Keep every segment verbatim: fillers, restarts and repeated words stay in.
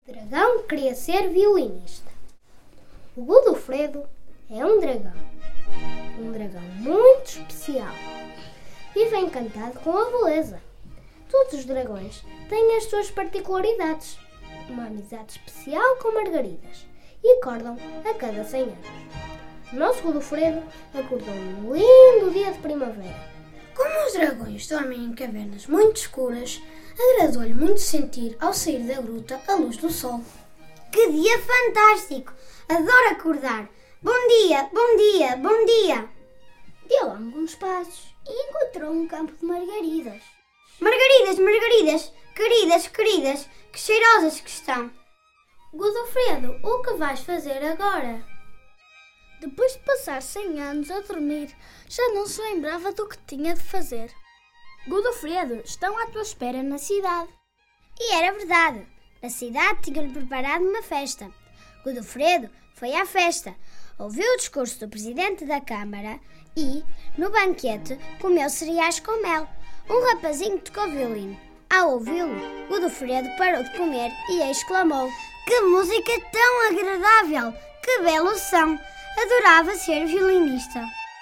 O dragão queria ser violinista. O Godofredo é um dragão. Um dragão muito especial. Vive encantado com a beleza. Todos os dragões têm as suas particularidades. Uma amizade especial com margaridas e acordam a cada cem anos. O nosso Godofredo acordou num lindo dia de primavera. Como os dragões dormem em cavernas muito escuras, agradou-lhe muito sentir, ao sair da gruta, a luz do sol. Que dia fantástico! Adoro acordar! Bom dia, bom dia, bom dia! Deu alguns passos e encontrou um campo de margaridas. Margaridas, margaridas, queridas, queridas, que cheirosas que estão! Godofredo, o que vais fazer agora? Depois de passar cem anos a dormir, já não se lembrava do que tinha de fazer. Godofredo, estão à tua espera na cidade. E era verdade. Na cidade tinham-lhe preparado uma festa. Godofredo foi à festa, ouviu o discurso do presidente da Câmara e, no banquete, comeu cereais com mel. Um rapazinho tocou violino. Ao ouvi-lo, Godofredo parou de comer e exclamou: "Que música tão agradável! Que belo som! Adorava ser violinista."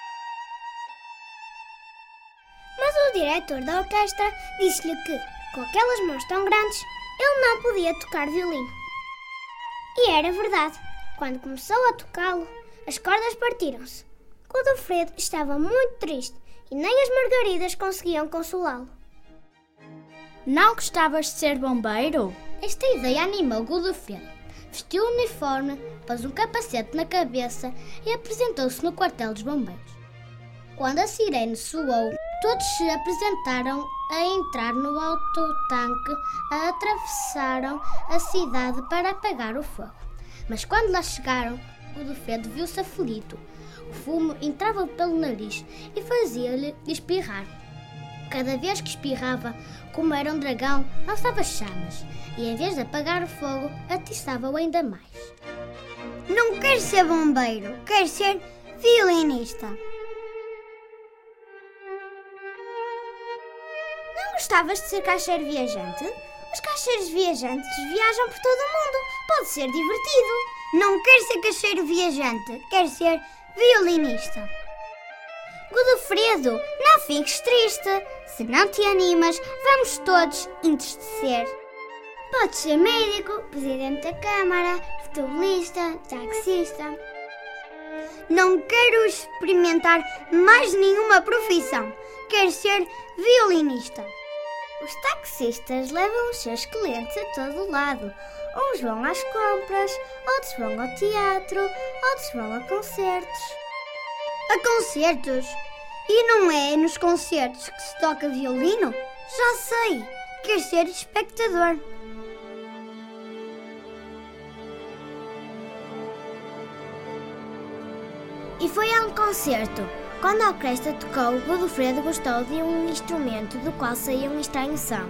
Mas o diretor da orquestra disse-lhe que, com aquelas mãos tão grandes, ele não podia tocar violino. E era verdade. Quando começou a tocá-lo, as cordas partiram-se. Godofredo estava muito triste e nem as margaridas conseguiam consolá-lo. Não gostavas de ser bombeiro? Esta ideia animou Godofredo. Vestiu o uniforme, pôs um capacete na cabeça e apresentou-se no quartel dos bombeiros. Quando a sirene soou, todos se apresentaram a entrar no autotanque, a atravessaram a cidade para apagar o fogo. Mas quando lá chegaram, Godofredo viu-se aflito. O fumo entrava pelo nariz e fazia-lhe espirrar. Cada vez que espirrava, como era um dragão, lançava chamas e, em vez de apagar o fogo, atiçava-o ainda mais. Não quero ser bombeiro, quero ser violinista. Não gostavas de ser caixeiro viajante? Os caixeiros viajantes viajam por todo o mundo. Pode ser divertido. Não quero ser caixeiro viajante, quero ser violinista. Godofredo, não fiques triste. Se não te animas, vamos todos entristecer. Podes ser médico, presidente da Câmara, futebolista, taxista. Não quero experimentar mais nenhuma profissão. Quero ser violinista. Os taxistas levam os seus clientes a todo lado. Uns vão às compras, outros vão ao teatro, outros vão a concertos. A concertos? E não é nos concertos que se toca violino? Já sei, quero ser espectador. E foi a um concerto. Quando a orquestra tocou, Godofredo gostou de um instrumento do qual saía um estranho som.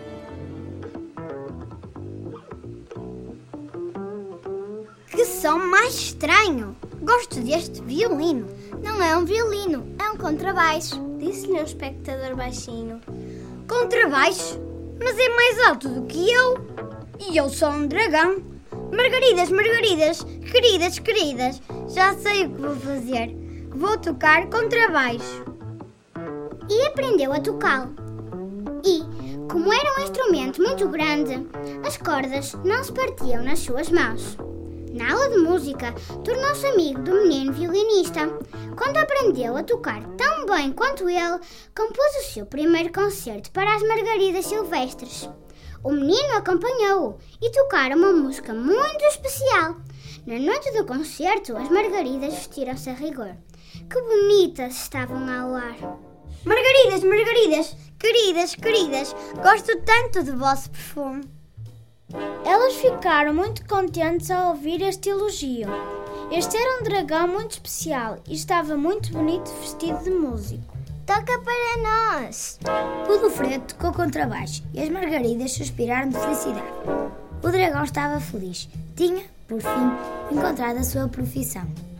Que som mais estranho! Gosto deste violino. Não é um violino, é um contrabaixo, disse-lhe um espectador baixinho. Contrabaixo? Mas é mais alto do que eu. E eu sou um dragão. Margaridas, margaridas, queridas, queridas, já sei o que vou fazer. Vou tocar contrabaixo. E aprendeu a tocá-lo. E, como era um instrumento muito grande, as cordas não se partiam nas suas mãos. Na aula de música, tornou-se amigo do menino violinista. Quando aprendeu a tocar tão bem quanto ele, compôs o seu primeiro concerto para as margaridas silvestres. O menino acompanhou-o e tocaram uma música muito especial. Na noite do concerto, as margaridas vestiram-se a rigor. Que bonitas estavam ao ar! Margaridas, margaridas, queridas, queridas, gosto tanto do vosso perfume. Elas ficaram muito contentes ao ouvir este elogio. Este era um dragão muito especial e estava muito bonito vestido de músico. Toca para nós! Godofredo tocou contrabaixo e as margaridas suspiraram de felicidade. O dragão estava feliz. Tinha, por fim, encontrado a sua profissão.